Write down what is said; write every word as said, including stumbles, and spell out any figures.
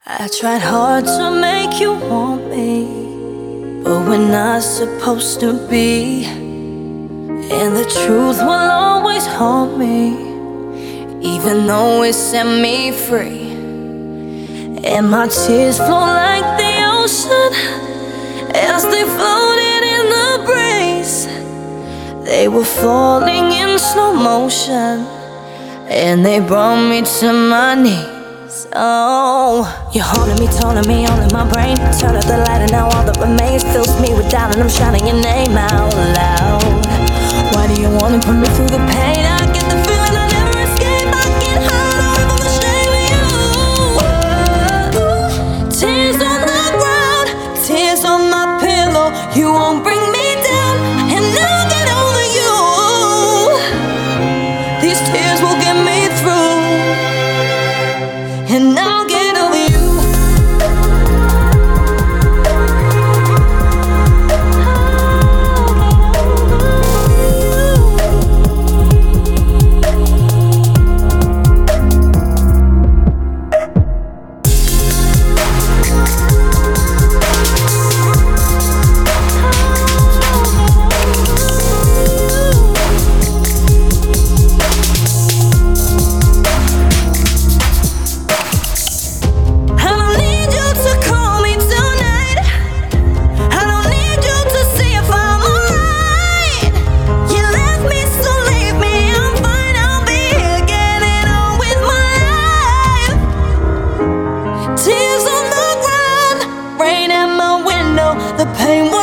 I tried hard to make you want me, but we're not supposed to be. And the truth will always haunt me, even though it set me free. And my tears flow like the ocean as they floated in the breeze. They were falling in slow motion, and they brought me to my knees. Oh, you're haunting me, taunting me, all in my brain. Turn up the light and now all that remains fills me with doubt, and I'm shouting your name out loud. Why do you wanna put me through the pain? I get the feeling I'll never escape. I get hurt over the shame of you. Ooh, tears on the ground, tears on my pillow. You won't bring me down, and I'll get over you. These tears will get me through, and I'll get over you. The pain